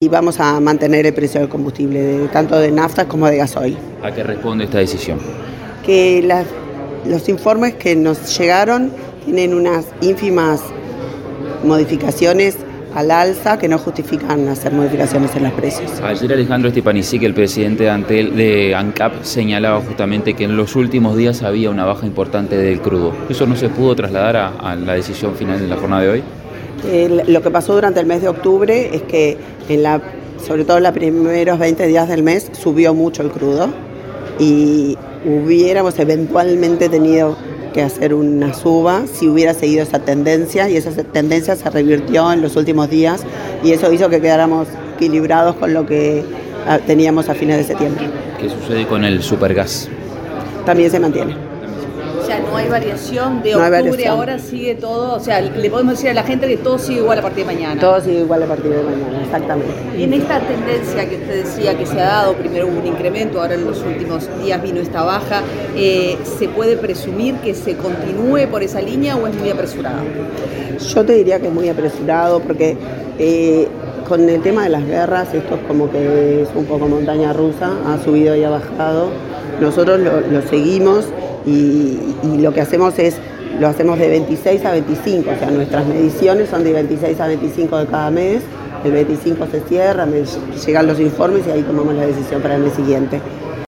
y vamos a mantener el precio del combustible, tanto de nafta como de gasoil. ¿A qué responde esta decisión? Que los informes que nos llegaron tienen unas ínfimas modificaciones al alza que no justifican hacer modificaciones en los precios. Ayer Alejandro Stepanisic, el presidente de ANCAP, señalaba justamente que en los últimos días había una baja importante del crudo. ¿Eso no se pudo trasladar a la decisión final de la jornada de hoy? Lo que pasó durante el mes de octubre es que sobre todo en los primeros 20 días del mes subió mucho el crudo y hubiéramos eventualmente tenido que hacer una suba si hubiera seguido esa tendencia, y esa tendencia se revirtió en los últimos días y eso hizo que quedáramos equilibrados con lo que teníamos a fines de septiembre. ¿Qué sucede con el supergas? También se mantiene. O sea, no hay variación de octubre, ahora sigue todo, o sea, le podemos decir a la gente que todo sigue igual a partir de mañana. Todo sigue igual a partir de mañana, exactamente. Y en esta tendencia que usted decía que se ha dado, primero hubo un incremento, ahora en los últimos días vino esta baja, ¿se puede presumir que se continúe por esa línea o es muy apresurado? Yo te diría que es muy apresurado porque con el tema de las guerras esto es como que es un poco montaña rusa, ha subido y ha bajado. Nosotros lo seguimos y lo que hacemos lo hacemos de 26 a 25, o sea, nuestras mediciones son de 26 a 25 de cada mes, el 25 se cierra, llegan los informes y ahí tomamos la decisión para el mes siguiente.